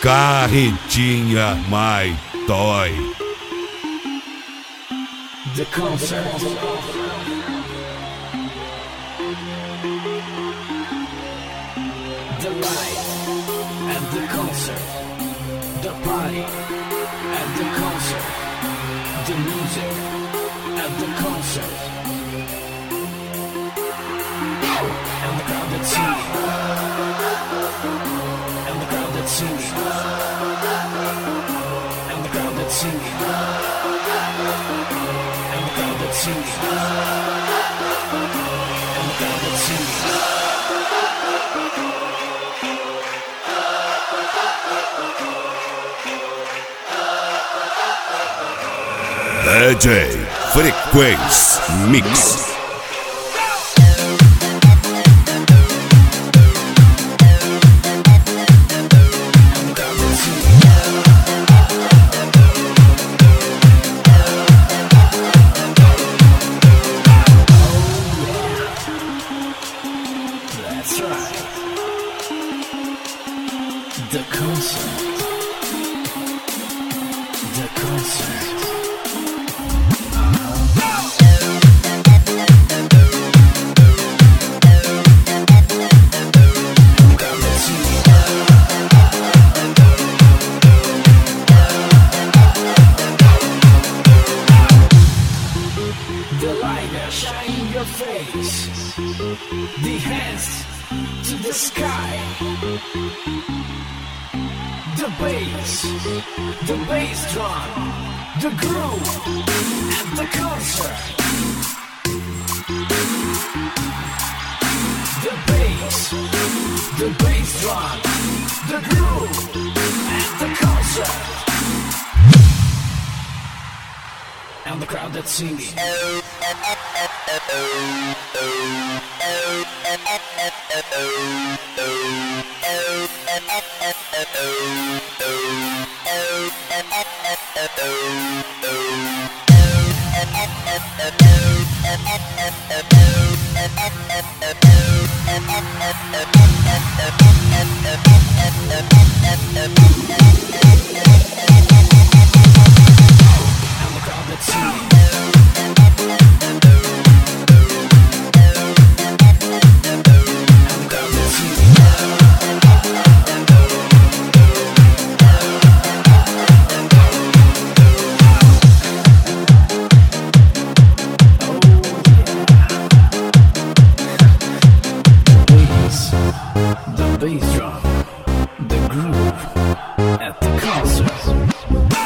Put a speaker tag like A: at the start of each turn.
A: Carretinha My Toy.
B: The concert. The light and the concert. The party and the concert. The music and the concert. And the crowd that's singing. And the crowd that's singing. And the crowd that's singing. And the crowd that's singing. And the crowd that's singing.
A: DJ Frequência Mix.
B: That's right. The concert. The concert. The light that shine in your face, the hands to the sky, the bass drum, the groove, and the concert. The bass drum, the groove, and the concert. And the crowd that's singing. The bass drum.